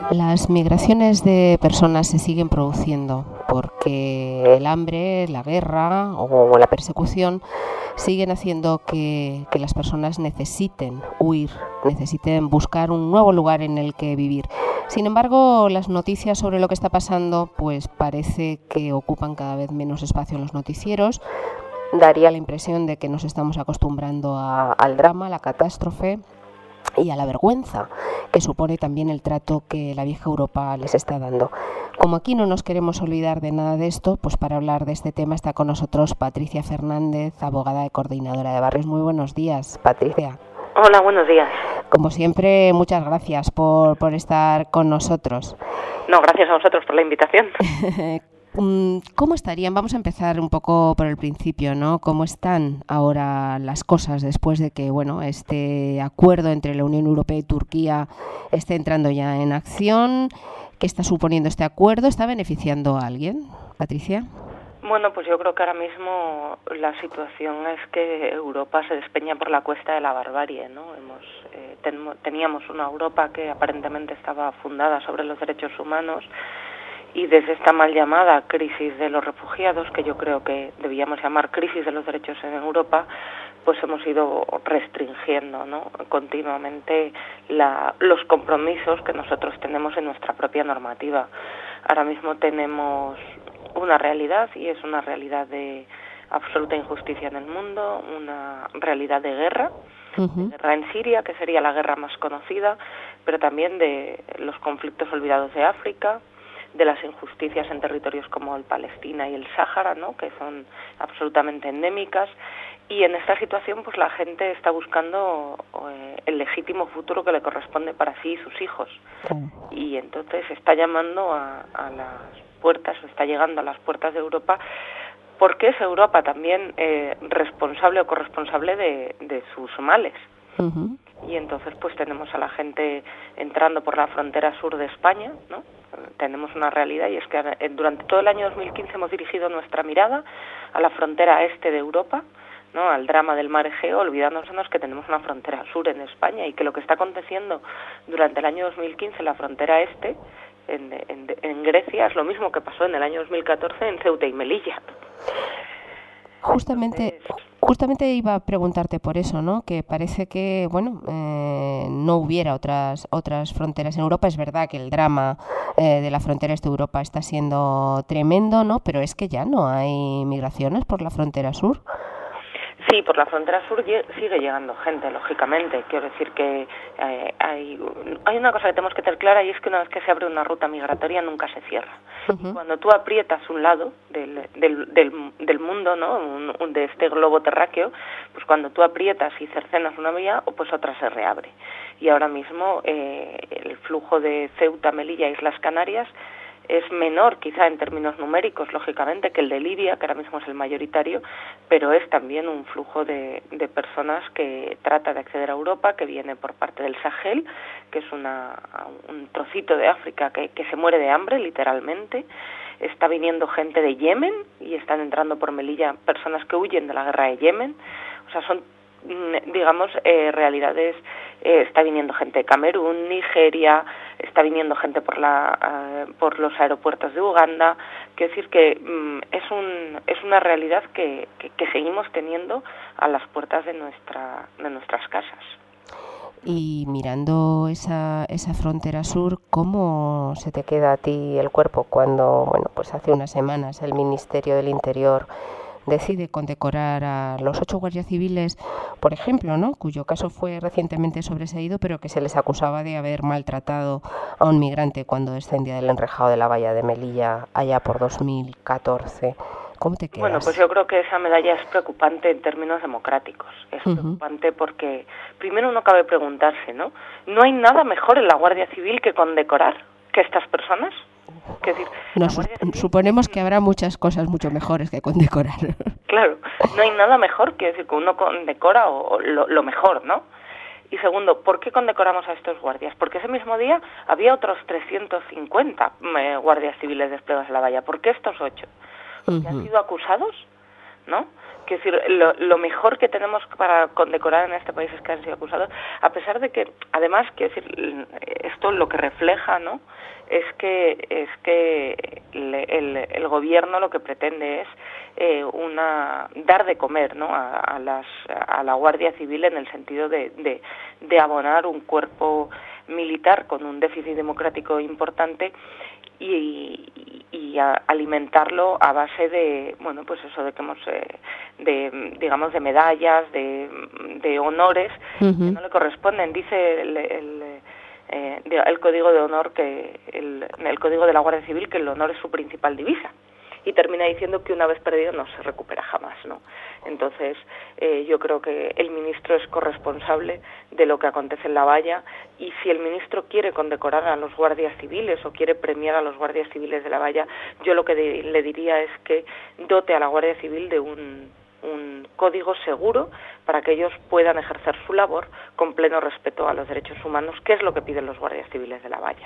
Las migraciones de personas se siguen produciendo porque el hambre, la guerra o la persecución siguen haciendo que las personas necesiten huir, necesiten buscar un nuevo lugar en el que vivir. Sin embargo, las noticias sobre lo que está pasando pues parece que ocupan cada vez menos espacio en los noticieros. Daría la impresión de que nos estamos acostumbrando al drama, a la catástrofe y a la vergüenza que supone también el trato que la vieja Europa les está dando. Como aquí no nos queremos olvidar de nada de esto, pues para hablar de este tema está con nosotros Patricia Fernández, abogada y coordinadora de barrios. Muy buenos días, Patricia. Hola, buenos días. Como siempre, muchas gracias por estar con nosotros. No, gracias a vosotros por la invitación. ¿Cómo estarían? Vamos a empezar un poco por el principio, ¿no? ¿Cómo están ahora las cosas después de que, bueno, este acuerdo entre la Unión Europea y Turquía esté entrando ya en acción? ¿Qué está suponiendo este acuerdo? ¿Está beneficiando a alguien, Patricia? Bueno, pues yo creo que ahora mismo la situación es que Europa se despeña por la cuesta de la barbarie, ¿no? Teníamos una Europa que aparentemente estaba fundada sobre los derechos humanos, y desde esta mal llamada crisis de los refugiados, que yo creo que debíamos llamar crisis de los derechos en Europa, pues hemos ido restringiendo, ¿no?, continuamente los compromisos que nosotros tenemos en nuestra propia normativa. Ahora mismo tenemos una realidad, y es una realidad de absoluta injusticia en el mundo, una realidad de guerra, guerra en Siria, que sería la guerra más conocida, pero también de los conflictos olvidados de África, de las injusticias en territorios como el Palestina y el Sáhara, ¿no?, que son absolutamente endémicas, y en esta situación pues la gente está buscando el legítimo futuro que le corresponde para sí y sus hijos, y entonces está llamando a las puertas, o está llegando a las puertas de Europa, porque es Europa también responsable o corresponsable de sus males. Y entonces pues tenemos a la gente entrando por la frontera sur de España, ¿no? Tenemos una realidad, y es que durante todo el año 2015 hemos dirigido nuestra mirada a la frontera este de Europa, ¿no?, al drama del mar Egeo, olvidándonos que tenemos una frontera sur en España, y que lo que está aconteciendo durante el año 2015 en la frontera este, en Grecia, es lo mismo que pasó en el año 2014 en Ceuta y Melilla. Justamente iba a preguntarte por eso, ¿no? Que parece que, bueno, no hubiera otras fronteras en Europa. Es verdad que el drama de la frontera este de Europa está siendo tremendo, ¿no? Pero es que ya no hay migraciones por la frontera sur. Sí, por la frontera sur sigue llegando gente, lógicamente. Quiero decir que hay una cosa que tenemos que tener clara, y es que una vez que se abre una ruta migratoria nunca se cierra. Y cuando tú aprietas un lado del mundo, ¿no?, de este globo terráqueo, pues cuando tú aprietas y cercenas una vía, pues otra se reabre. Y ahora mismo el flujo de Ceuta, Melilla, Islas Canarias es menor quizá en términos numéricos, lógicamente, que el de Libia, que ahora mismo es el mayoritario, pero es también un flujo de personas que trata de acceder a Europa, que viene por parte del Sahel, que es un trocito de África que se muere de hambre, literalmente. Está viniendo gente de Yemen, y están entrando por Melilla personas que huyen de la guerra de Yemen. O sea, son, digamos, realidades. Está viniendo gente de Camerún, Nigeria, está viniendo gente por los aeropuertos de Uganda. Quiero decir que es una realidad que seguimos teniendo a las puertas de nuestras casas. Y mirando esa frontera sur, ¿cómo se te queda a ti el cuerpo cuando, bueno, pues hace unas semanas el Ministerio del Interior decide condecorar a los 8 guardias civiles, por ejemplo, ¿no?, cuyo caso fue recientemente sobreseído, pero que se les acusaba de haber maltratado a un migrante cuando descendía del enrejado de la valla de Melilla allá por 2014? ¿Cómo te quedas? Bueno, pues yo creo que esa medalla es preocupante en términos democráticos. Es preocupante porque primero uno cabe preguntarse, ¿no? ¿No hay nada mejor en la Guardia Civil que condecorar que estas personas? Es decir, suponemos que habrá muchas cosas mucho mejores que condecorar. Claro, no hay nada mejor que decir que uno condecora lo mejor, ¿no? Y segundo, ¿por qué condecoramos a estos guardias? Porque ese mismo día había otros 350 guardias civiles desplegados en la valla. ¿Por qué estos 8? ¿Que han sido acusados ¿no? Quiero decir, lo mejor que tenemos para condecorar en este país es que han sido acusados, a pesar de que, además, quiero decir, esto lo que refleja, ¿no?, es que el gobierno lo que pretende es dar de comer, ¿no?, a la Guardia Civil, en el sentido de abonar un cuerpo militar con un déficit democrático importante y alimentarlo a base de, bueno, pues eso, de que hemos digamos, de medallas, de honores que no le corresponden. Dice el Código de Honor, que el Código de la Guardia Civil, que el honor es su principal divisa, y termina diciendo que una vez perdido no se recupera jamás, ¿no? Entonces, yo creo que el ministro es corresponsable de lo que acontece en La Valla, y si el ministro quiere condecorar a los guardias civiles o quiere premiar a los guardias civiles de La Valla, yo lo que le diría es que dote a la Guardia Civil de un código seguro para que ellos puedan ejercer su labor con pleno respeto a los derechos humanos, que es lo que piden los guardias civiles de La Valla.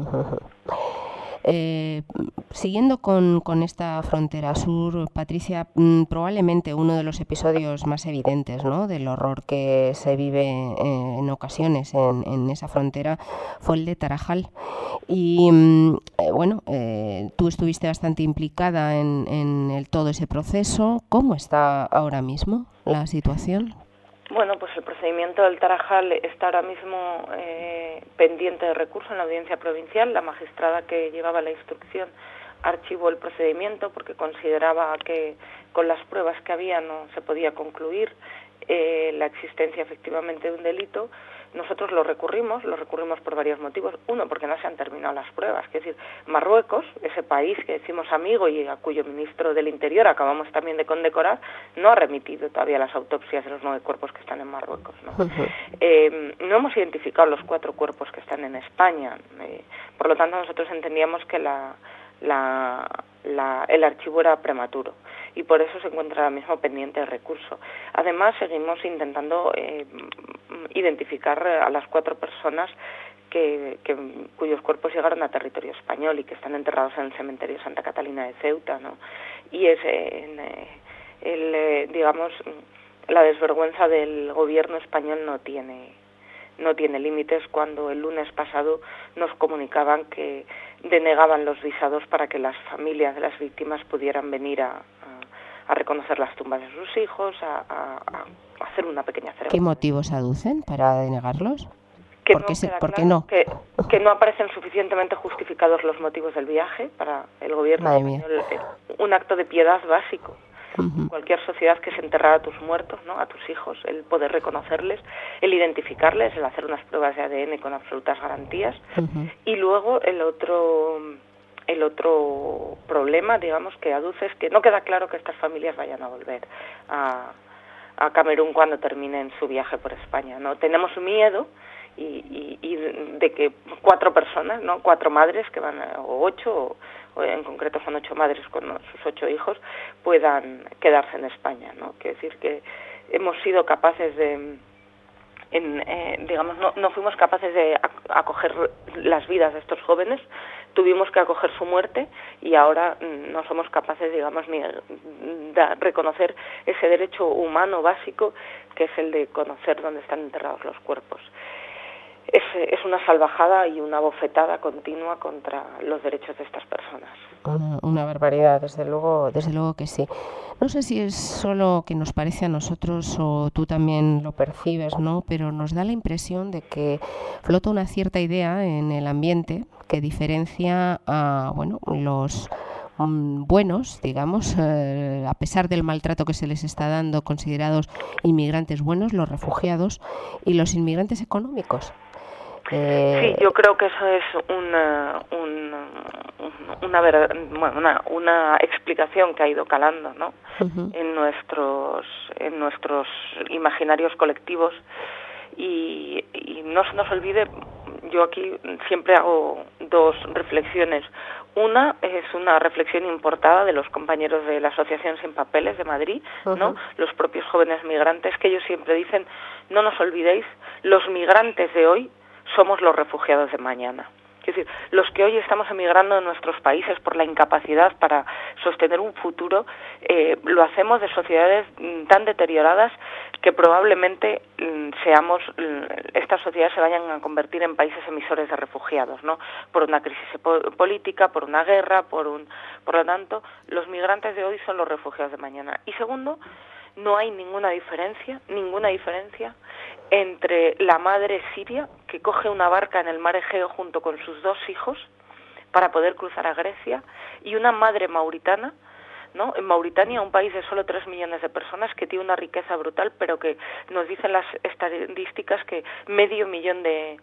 Siguiendo con esta frontera sur, Patricia, probablemente uno de los episodios más evidentes, ¿no?, del horror que se vive en ocasiones en esa frontera fue el de Tarajal. Y bueno, tú estuviste bastante implicada en todo ese proceso. ¿Cómo está ahora mismo la situación? Bueno, pues el procedimiento del Tarajal está ahora mismo pendiente de recurso en la audiencia provincial. La magistrada que llevaba la instrucción archivó el procedimiento porque consideraba que con las pruebas que había no se podía concluir la existencia efectivamente de un delito. Nosotros lo recurrimos por varios motivos. Uno, porque no se han terminado las pruebas. Es decir, Marruecos, ese país que decimos amigo y a cuyo ministro del Interior acabamos también de condecorar, no ha remitido todavía las autopsias de los 9 cuerpos que están en Marruecos, ¿no? No hemos identificado los 4 cuerpos que están en España. Por lo tanto, nosotros entendíamos que el archivo era prematuro, y por eso se encuentra ahora mismo pendiente de recurso. Además, seguimos intentando identificar a las 4 personas cuyos cuerpos llegaron a territorio español y que están enterrados en el cementerio Santa Catalina de Ceuta, ¿no? Y es digamos, la desvergüenza del gobierno español no tiene límites, cuando el lunes pasado nos comunicaban que denegaban los visados para que las familias de las víctimas pudieran venir a reconocer las tumbas de sus hijos, a hacer una pequeña ceremonia. ¿Qué motivos aducen para denegarlos? ¿Por qué no? Que no aparecen suficientemente justificados los motivos del viaje para el gobierno español. Un acto de piedad básico. Cualquier sociedad que se enterrara a tus muertos, ¿no?, a tus hijos, el poder reconocerles, el identificarles, el hacer unas pruebas de ADN con absolutas garantías. Y luego el otro problema, digamos, que aduce es que no queda claro que estas familias vayan a volver a Camerún cuando terminen su viaje por España, ¿no? Tenemos miedo y de que 4 personas, ¿no?, 4 madres que van, o 8, o en concreto son 8 madres con sus 8 hijos, puedan quedarse en España, ¿no? Quiere decir que hemos sido capaces de, digamos, no fuimos capaces de acoger las vidas de estos jóvenes, tuvimos que acoger su muerte, y ahora no somos capaces, digamos, ni de reconocer ese derecho humano básico que es el de conocer dónde están enterrados los cuerpos. Es una salvajada y una bofetada continua contra los derechos de estas personas. Una barbaridad, desde luego que sí. No sé si es solo que nos parece a nosotros o tú también lo percibes, ¿no?, pero nos da la impresión de que flota una cierta idea en el ambiente que diferencia a, bueno, los buenos, digamos, a pesar del maltrato que se les está dando, considerados inmigrantes buenos, los refugiados, y los inmigrantes económicos. Sí, yo creo que eso es una explicación que ha ido calando, ¿no?, en nuestros imaginarios colectivos, y no se nos olvide. Yo aquí siempre hago 2 reflexiones. Una es una reflexión importada de los compañeros de la Asociación Sin Papeles de Madrid, ¿no?, los propios jóvenes migrantes, que ellos siempre dicen: no nos olvidéis, los migrantes de hoy somos los refugiados de mañana. Es decir, los que hoy estamos emigrando de nuestros países por la incapacidad para sostener un futuro, lo hacemos de sociedades tan deterioradas que probablemente estas sociedades se vayan a convertir en países emisores de refugiados, ¿no? Por una crisis política, por una guerra, por lo tanto, los migrantes de hoy son los refugiados de mañana. Y segundo, no hay ninguna diferencia entre la madre siria que coge una barca en el mar Egeo junto con sus 2 hijos para poder cruzar a Grecia y una madre mauritana, ¿no? En Mauritania, un país de solo 3 millones de personas que tiene una riqueza brutal, pero que nos dicen las estadísticas que medio millón que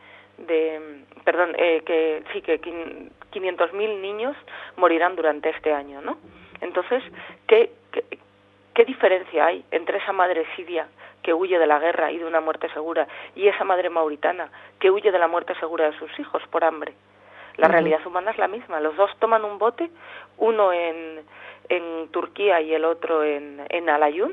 500.000 niños morirán durante este año, ¿no? Entonces, ¿qué diferencia hay entre esa madre siria que huye de la guerra y de una muerte segura y esa madre mauritana que huye de la muerte segura de sus hijos por hambre? La realidad humana es la misma. Los dos toman un bote, uno en Turquía y el otro en Al-Ayun,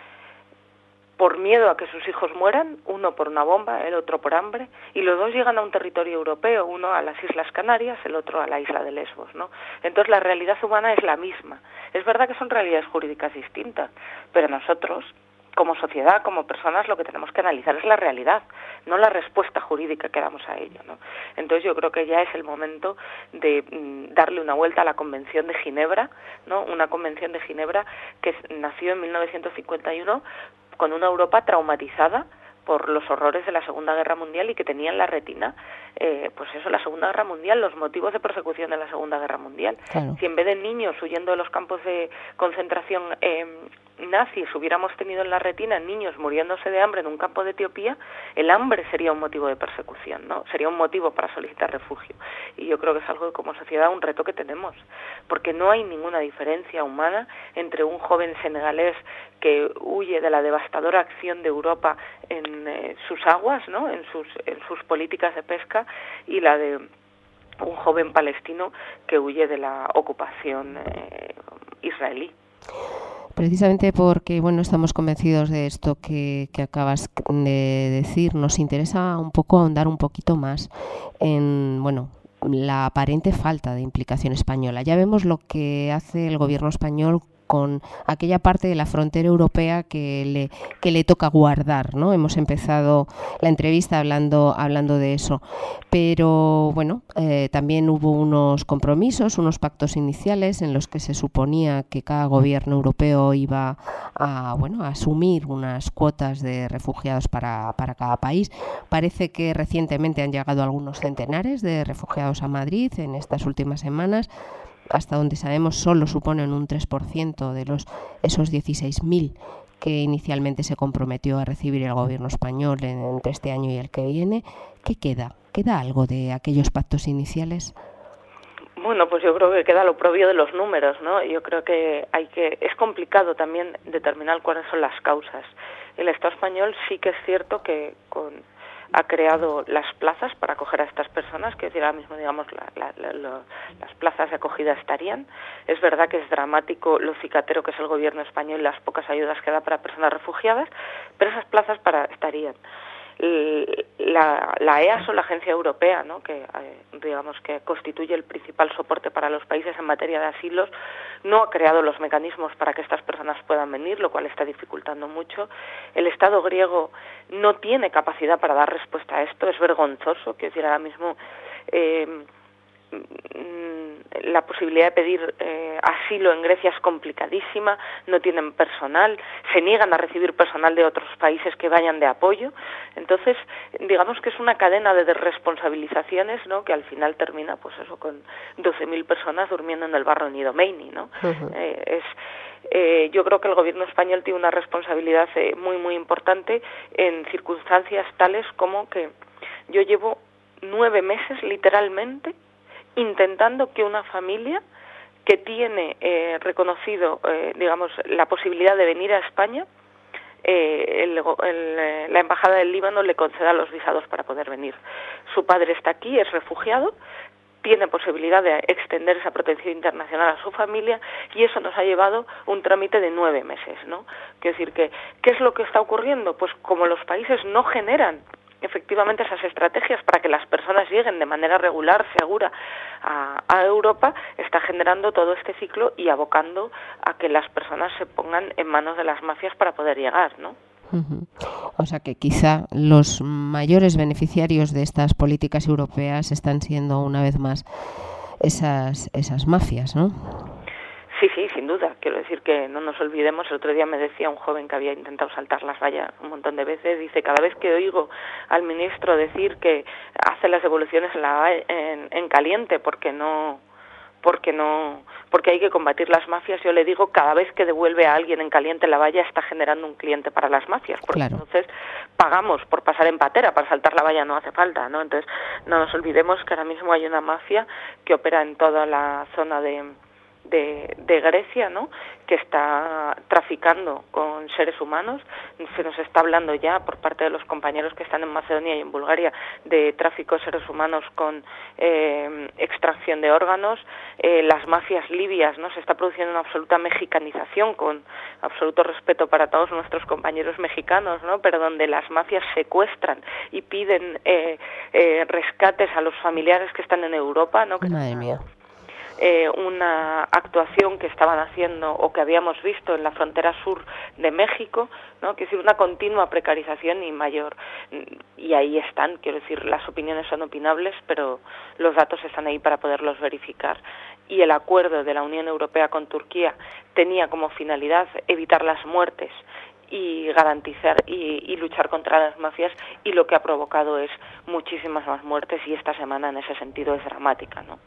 por miedo a que sus hijos mueran, uno por una bomba, el otro por hambre, y los dos llegan a un territorio europeo, uno a las Islas Canarias, el otro a la isla de Lesbos, ¿no? Entonces la realidad humana es la misma. Es verdad que son realidades jurídicas distintas, pero nosotros, como sociedad, como personas, lo que tenemos que analizar es la realidad, no la respuesta jurídica que damos a ello, ¿no? Entonces yo creo que ya es el momento de darle una vuelta a la Convención de Ginebra, ¿no? Una Convención de Ginebra que nació en 1951 con una Europa traumatizada por los horrores de la Segunda Guerra Mundial y que tenía en la retina, la Segunda Guerra Mundial, los motivos de persecución de la Segunda Guerra Mundial. Claro. Si en vez de niños huyendo de los campos de concentración nazis hubiéramos tenido en la retina niños muriéndose de hambre en un campo de Etiopía, el hambre sería un motivo de persecución, ¿no? Sería un motivo para solicitar refugio. Y yo creo que es algo que como sociedad un reto que tenemos, porque no hay ninguna diferencia humana entre un joven senegalés que huye de la devastadora acción de Europa en sus aguas, ¿no? en sus políticas de pesca, y la de un joven palestino que huye de la ocupación israelí. Precisamente porque, estamos convencidos de esto que acabas de decir, nos interesa un poco ahondar un poquito más en, la aparente falta de implicación española. Ya vemos lo que hace el gobierno español con aquella parte de la frontera europea que le toca guardar, ¿no? Hemos empezado la entrevista hablando de eso, pero también hubo unos compromisos, unos pactos iniciales en los que se suponía que cada gobierno europeo iba a asumir unas cuotas de refugiados para cada país. Parece que recientemente han llegado algunos centenares de refugiados a Madrid en estas últimas semanas. Hasta donde sabemos solo suponen un 3% de esos 16.000 que inicialmente se comprometió a recibir el gobierno español entre este año y el que viene. ¿Qué queda? ¿Queda algo de aquellos pactos iniciales? Bueno, pues yo creo que queda lo propio de los números, ¿no? Yo creo que es complicado también determinar cuáles son las causas. El Estado español sí que es cierto que ha creado las plazas para acoger a estas personas, que ahora mismo, digamos, las plazas de acogida estarían. Es verdad que es dramático lo cicatero que es el gobierno español y las pocas ayudas que da para personas refugiadas, pero esas plazas estarían. La EASO, la agencia europea, ¿no? que constituye el principal soporte para los países en materia de asilos, no ha creado los mecanismos para que estas personas puedan venir, lo cual está dificultando mucho. El Estado griego no tiene capacidad para dar respuesta a esto, es vergonzoso, quiero decir, ahora mismo la posibilidad de pedir asilo en Grecia es complicadísima, no tienen personal, se niegan a recibir personal de otros países que vayan de apoyo. Entonces, digamos que es una cadena de desresponsabilizaciones, ¿no? Que al final termina, con 12.000 personas durmiendo en el barro en Idomeni, ¿no? Yo creo que el gobierno español tiene una responsabilidad muy, muy importante en circunstancias tales como que yo llevo 9 meses, literalmente, intentando que una familia que tiene reconocido, la posibilidad de venir a España, la Embajada del Líbano le conceda los visados para poder venir. Su padre está aquí, es refugiado, tiene posibilidad de extender esa protección internacional a su familia, y eso nos ha llevado un trámite de 9 meses, ¿no? Quiero decir que, ¿qué es lo que está ocurriendo? Pues como los países no generan efectivamente esas estrategias para que las personas lleguen de manera regular, segura a Europa, está generando todo este ciclo y abocando a que las personas se pongan en manos de las mafias para poder llegar, ¿no? Uh-huh. O sea que quizá los mayores beneficiarios de estas políticas europeas están siendo una vez más esas mafias, ¿no? Sí, sin duda. Quiero decir que no nos olvidemos, el otro día me decía un joven que había intentado saltar las vallas un montón de veces, dice, cada vez que oigo al ministro decir que hace las devoluciones en caliente porque hay que combatir las mafias, yo le digo, cada vez que devuelve a alguien en caliente la valla está generando un cliente para las mafias, porque claro, entonces pagamos por pasar en patera, para saltar la valla no hace falta, ¿no? Entonces no nos olvidemos que ahora mismo hay una mafia que opera en toda la zona de Grecia, ¿no?, que está traficando con seres humanos. Se nos está hablando ya por parte de los compañeros que están en Macedonia y en Bulgaria de tráfico de seres humanos con extracción de órganos. Las mafias libias, ¿no?, se está produciendo una absoluta mexicanización, con absoluto respeto para todos nuestros compañeros mexicanos, ¿no?, pero donde las mafias secuestran y piden rescates a los familiares que están en Europa, ¿no? Madre mía. Una actuación que estaban haciendo o que habíamos visto en la frontera sur de México, ¿no?, que es decir, una continua precarización y mayor. Y ahí están, quiero decir, las opiniones son opinables, pero los datos están ahí para poderlos verificar. Y el acuerdo de la Unión Europea con Turquía tenía como finalidad evitar las muertes y garantizar y luchar contra las mafias, y lo que ha provocado es muchísimas más muertes, y esta semana en ese sentido es dramática, ¿no?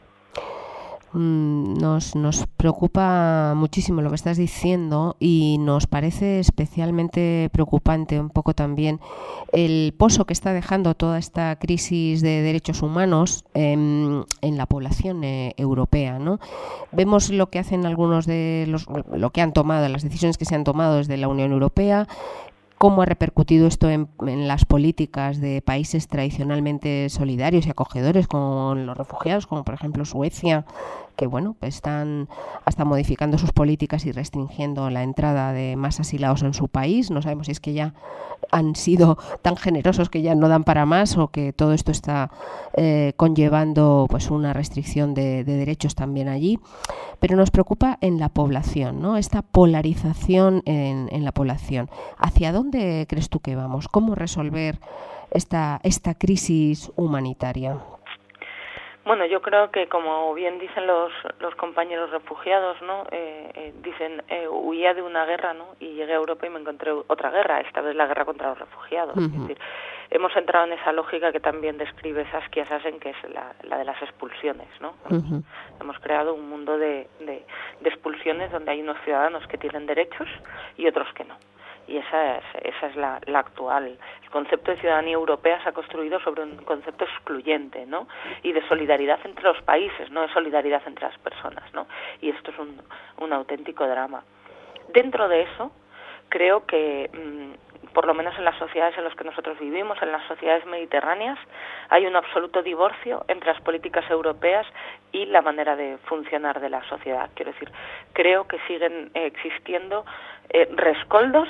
Nos preocupa muchísimo lo que estás diciendo, y nos parece especialmente preocupante un poco también el pozo que está dejando toda esta crisis de derechos humanos en la población europea, ¿no? Vemos lo que hacen algunos de lo que han tomado, las decisiones que se han tomado desde la Unión Europea, cómo ha repercutido esto en las políticas de países tradicionalmente solidarios y acogedores con los refugiados, como por ejemplo Suecia, que bueno, están hasta modificando sus políticas y restringiendo la entrada de más asilados en su país. No sabemos si es que ya han sido tan generosos que ya no dan para más, o que todo esto está conllevando pues una restricción de derechos también allí. Pero nos preocupa en la población, ¿no?, esta polarización en la población. ¿Hacia dónde crees tú que vamos? ¿Cómo resolver esta crisis humanitaria? Bueno, yo creo que, como bien dicen los compañeros refugiados, ¿no?, dicen, huía de una guerra, ¿no?, y llegué a Europa y me encontré otra guerra, esta vez la guerra contra los refugiados. Uh-huh. Es decir, hemos entrado en esa lógica que también describe Saskia Sassen, que es la de las expulsiones, ¿no? Uh-huh. Hemos creado un mundo de expulsiones donde hay unos ciudadanos que tienen derechos y otros que no. Y esa es la actual. El concepto de ciudadanía europea se ha construido sobre un concepto excluyente, ¿no?, y de solidaridad entre los países, no de solidaridad entre las personas, ¿no? Y esto es un auténtico drama. Dentro de eso, creo que por lo menos en las sociedades en las que nosotros vivimos, en las sociedades mediterráneas, hay un absoluto divorcio entre las políticas europeas y la manera de funcionar de la sociedad. Quiero decir, creo que siguen existiendo rescoldos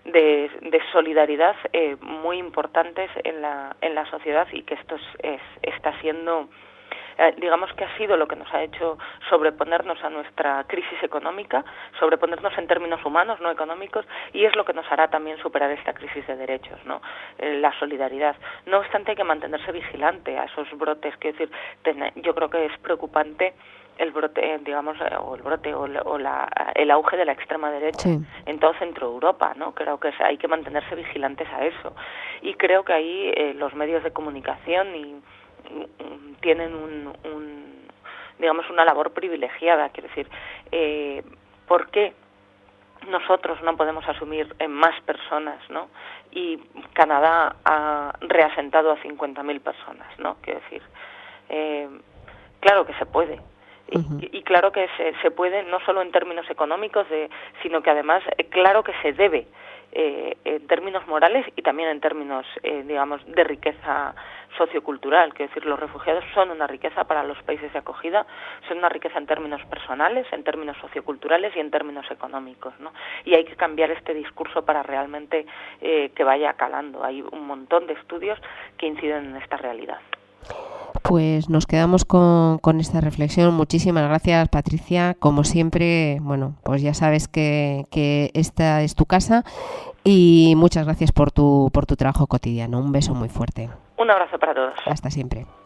de solidaridad muy importantes en la sociedad, y que esto está siendo, digamos que ha sido lo que nos ha hecho sobreponernos a nuestra crisis económica, sobreponernos en términos humanos, no económicos, y es lo que nos hará también superar esta crisis de derechos, ¿no? La solidaridad. No obstante, hay que mantenerse vigilante a esos brotes. Quiero decir, yo creo que es preocupante el brote, digamos, el auge de la extrema derecha, sí, en todo Centro Europa, ¿no? Creo que hay que mantenerse vigilantes a eso, y creo que ahí los medios de comunicación tienen digamos, una labor privilegiada. Quiero decir, ¿por qué nosotros no podemos asumir en más personas, ¿no? Y Canadá ha reasentado a 50.000 personas, ¿no? Quiero decir, claro que se puede. Uh-huh. Y claro que se puede, no solo en términos económicos, sino que además, claro que se debe, en términos morales y también en términos, digamos, de riqueza sociocultural, que es decir, los refugiados son una riqueza para los países de acogida, son una riqueza en términos personales, en términos socioculturales y en términos económicos, ¿no? Y hay que cambiar este discurso para realmente que vaya calando. Hay un montón de estudios que inciden en esta realidad. Pues nos quedamos con esta reflexión. Muchísimas gracias, Patricia. Como siempre, bueno, pues ya sabes que esta es tu casa y muchas gracias por tu trabajo cotidiano. Un beso muy fuerte. Un abrazo para todos. Hasta siempre.